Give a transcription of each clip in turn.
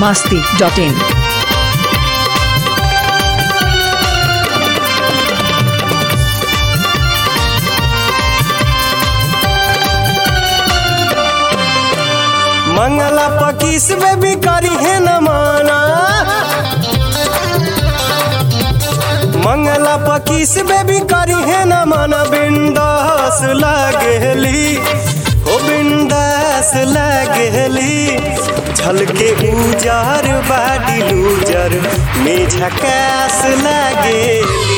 biharmasti.in. मंगला पकीस में भी करी है न माना, मंगला पकीस में भी करी है न माना। बिंदास लागेली हो बिंदास लागेली, झलके उजार बाडी लूजर में झकास लागेली।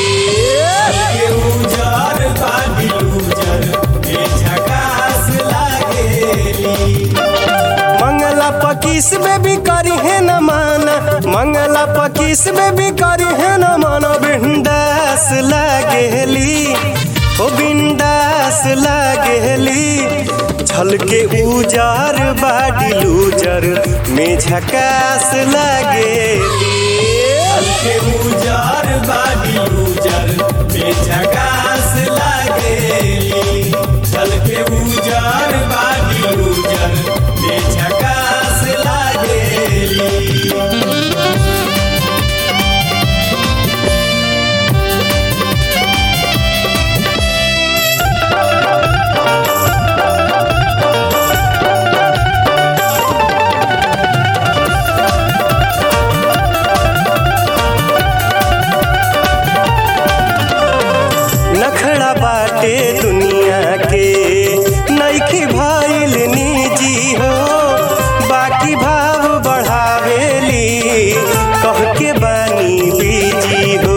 उजार बाडी लूजर में झकास लागेली। मंगला पकीस में भी करी है न माना, मंगला पकीस में भी करी है न माना। बिंदास लागेली ओ बिंदास लागेली, झलके उजार बाडी लूजर में झकास लागेली। झलके उजार बाडी लूजर में झकास लागेली, झलके उजार बाडी लूजर में झकास लागेली। नखड़ा बाटे दुनिया के नइखे भइल निजी हो, बाकी भाव बढ़ावेली कह के बानी बीजी हो।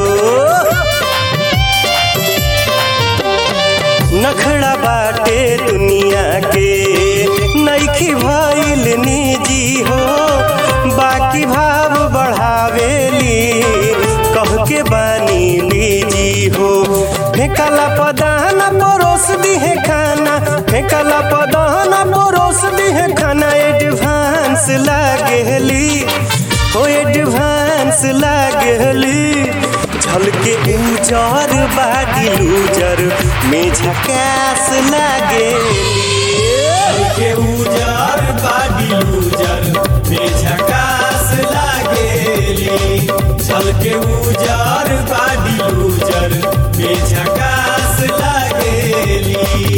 नखड़ा बाटे दुनिया के नइखे भइल निजी हो, बाकी भाव बढ़ावेली कह के बानी बीजी हो। फेंकला पदाना परोस दी है खाना, फेंकला पदाना परोस दी है खाना। एडवांस लागेली हो एडवांस लागेली, झलके उजार बाडी लूजर में झकास लागेली। झलके उजार बाडी लूजर में झकास लागेली, झलके उजार बाडी लूजर में झकास लागेली।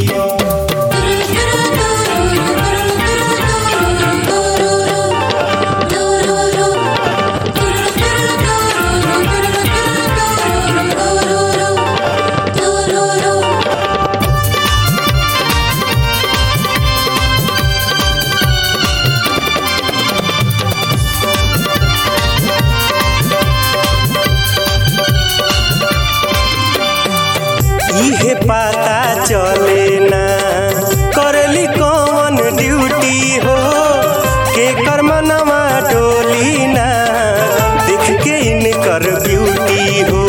इहे पता चले ना करली कौन ड्यूटी हो, के कर्मनवा डोली ना देख के इनकर ब्यूटी हो।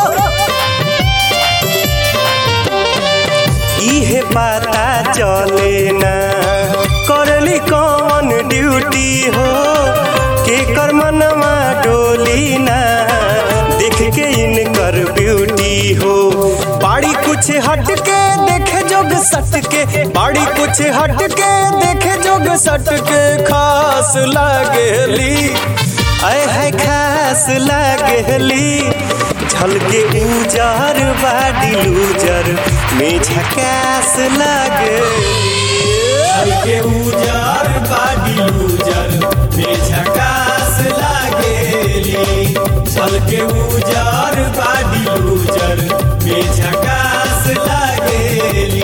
इहे पता चले ना करली कौन ड्यूटी हो, के कर्मनवा डोली ना देख के इनकर ब्यूटी हो। बाड़ी कुछ हट के देखे जोग सट के, बाड़ी कुछ हट के देखे जोग सट के। खास लागेली आए है खास लागेली, झलके उजार बाडी लूजर में झकास लागेली। झलके उजार बाडी लूजर में झकास लागेली, झलके उजार बाडी लूजर में झकास लागेली।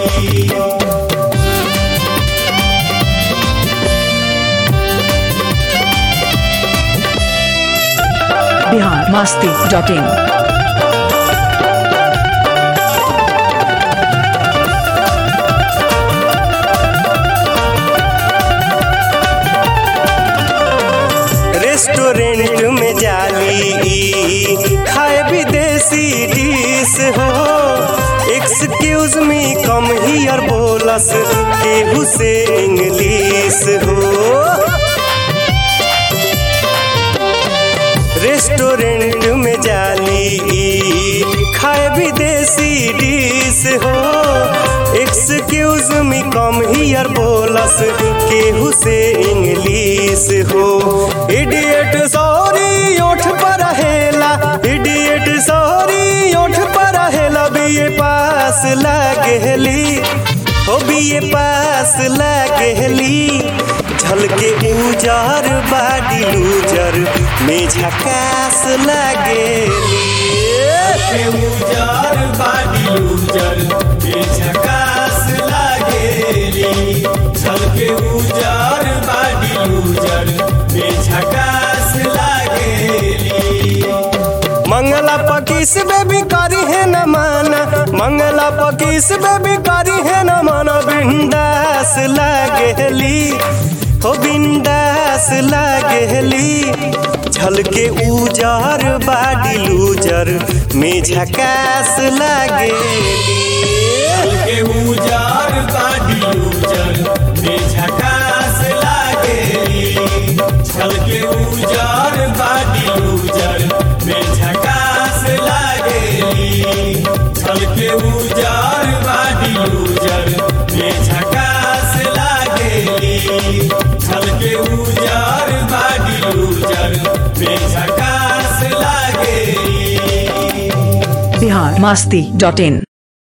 biharmasti.in. रेस्टोरेंट में जाली खाए विदेशी डिश हो, एक्सक्यूज मी कम हियर बोलस केहू से इंग्लिश हो। रेस्टोरेंट में जाली खाए विदेशी डिश हो, एक्सक्यूज मी कम हियर बोलस केहू से इंग्लिश हो। इडियट सॉरी ओठ पर रहेला, इडियट सॉरी ओठ पर रहेला। बीए पास लागेली हो, बीए पास लागेली। झलके उजर बाडी लूजर में झकास लागेली। उजर बाडी लूजर में झकास लागेली। झलके उजर बाडी लूजर में झकास लागेली। मंगला पकीस बेबी करी है न माना, मंगला पकीस बेबी करी है न माना। बिंदास लागेली हो, बिंदास लागेली। झलके उजर बाडी लूजर में झकास लागेली। झलके उजर बाडी लूजर में झकास लागेली। झलके उजर बाडी लूजर में झकास लागेली। झलके उजर बाडी लूजर में झकास लागेली। झलके उजर बाडी लूजर में झकास लागेली। biharmasti.in